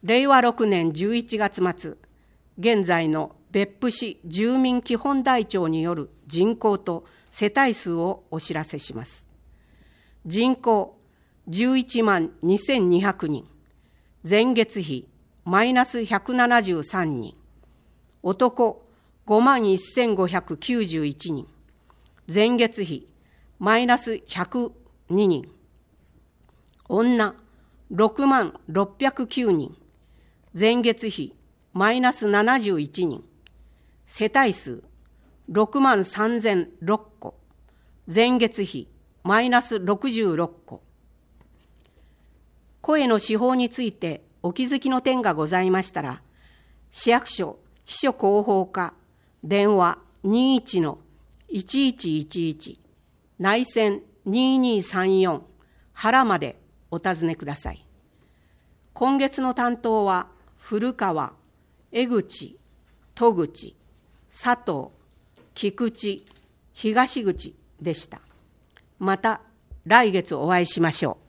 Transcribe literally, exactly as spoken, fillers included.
れいわろくねんじゅういちがつ末、現在の別府市住民基本台帳による人口と世帯数をお知らせします。人口じゅういちまんにせんにひゃくにん、前月比マイナスひゃくななじゅうさんにん、男ごまんせんごひゃくきゅうじゅういちにん、前月比マイナスひゃくににん、女ろくまんろっぴゃくきゅうにん、前月比マイナスななじゅういちにん、世帯数ろくまんさんぜんろっこ、前月比マイナスろくじゅうろっこ。声の手法についてお気づきの点がございましたら、市役所秘書広報課電話 にじゅういちのいちいちいちいち 内線ににさんよん原までお尋ねください。今月の担当は古川、江口、戸口、佐藤、菊池、東口でした。また来月お会いしましょう。